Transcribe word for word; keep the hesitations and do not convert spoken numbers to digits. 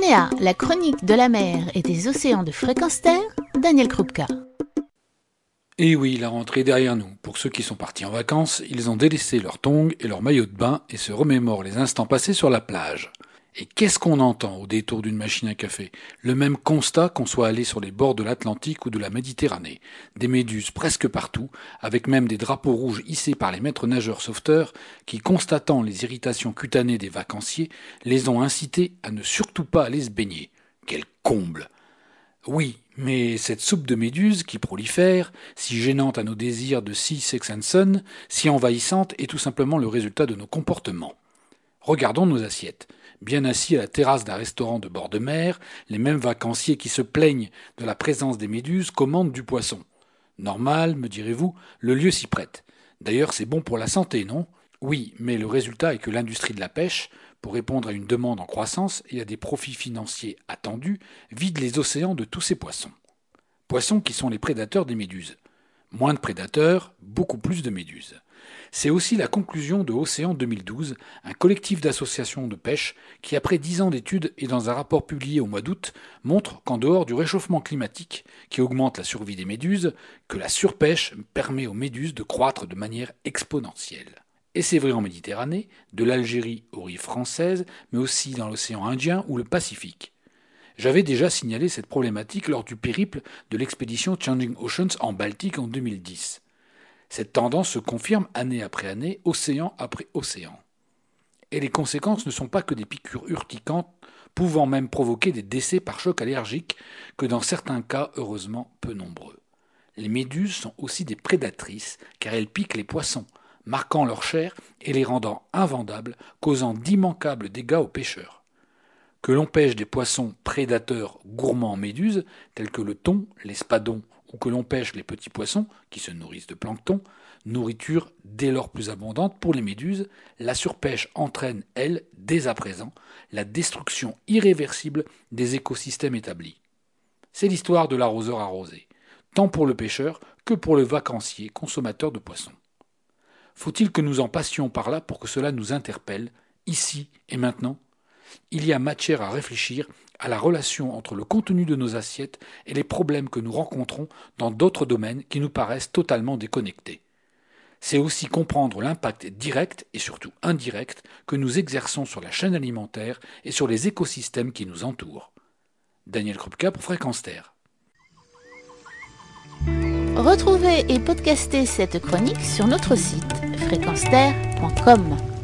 Apnéa, la chronique de la mer et des océans de Fréquence Terre, Daniel Krupka. Et oui, la rentrée est derrière nous. Pour ceux qui sont partis en vacances, ils ont délaissé leurs tongs et leurs maillots de bain et se remémorent les instants passés sur la plage. Et qu'est-ce qu'on entend au détour d'une machine à café? Le même constat qu'on soit allé sur les bords de l'Atlantique ou de la Méditerranée. Des méduses presque partout, avec même des drapeaux rouges hissés par les maîtres nageurs sauveteurs qui, constatant les irritations cutanées des vacanciers, les ont incités à ne surtout pas aller se baigner. Quel comble! Oui, mais cette soupe de méduses qui prolifère, si gênante à nos désirs de Sea, Sex and Son, si envahissante, est tout simplement le résultat de nos comportements. Regardons nos assiettes. Bien assis à la terrasse d'un restaurant de bord de mer, les mêmes vacanciers qui se plaignent de la présence des méduses commandent du poisson. Normal, me direz-vous, le lieu s'y prête. D'ailleurs, c'est bon pour la santé, non? Oui, mais le résultat est que l'industrie de la pêche, pour répondre à une demande en croissance et à des profits financiers attendus, vide les océans de tous ces poissons. Poissons qui sont les prédateurs des méduses. Moins de prédateurs, beaucoup plus de méduses. C'est aussi la conclusion de Océan deux mille douze, un collectif d'associations de pêche qui, après dix ans d'études et dans un rapport publié au mois d'août, montre qu'en dehors du réchauffement climatique, qui augmente la survie des méduses, que la surpêche permet aux méduses de croître de manière exponentielle. Et c'est vrai en Méditerranée, de l'Algérie aux rives françaises, mais aussi dans l'océan Indien ou le Pacifique. J'avais déjà signalé cette problématique lors du périple de l'expédition Changing Oceans en Baltique en deux mille dix. Cette tendance se confirme année après année, océan après océan. Et les conséquences ne sont pas que des piqûres urticantes, pouvant même provoquer des décès par choc allergique, que dans certains cas, heureusement, peu nombreux. Les méduses sont aussi des prédatrices, car elles piquent les poissons, marquant leur chair et les rendant invendables, causant d'immanquables dégâts aux pêcheurs. Que l'on pêche des poissons prédateurs gourmands en méduses, tels que le thon, l'espadon, ou que l'on pêche les petits poissons, qui se nourrissent de plancton, nourriture dès lors plus abondante pour les méduses, la surpêche entraîne, elle, dès à présent, la destruction irréversible des écosystèmes établis. C'est l'histoire de l'arroseur arrosé, tant pour le pêcheur que pour le vacancier consommateur de poissons. Faut-il que nous en passions par là pour que cela nous interpelle, ici et maintenant? Il y a matière à réfléchir à la relation entre le contenu de nos assiettes et les problèmes que nous rencontrons dans d'autres domaines qui nous paraissent totalement déconnectés. C'est aussi comprendre l'impact direct et surtout indirect que nous exerçons sur la chaîne alimentaire et sur les écosystèmes qui nous entourent. Daniel Krupka pour Fréquence Terre. Retrouvez et podcastez cette chronique sur notre site fréquence terre point com.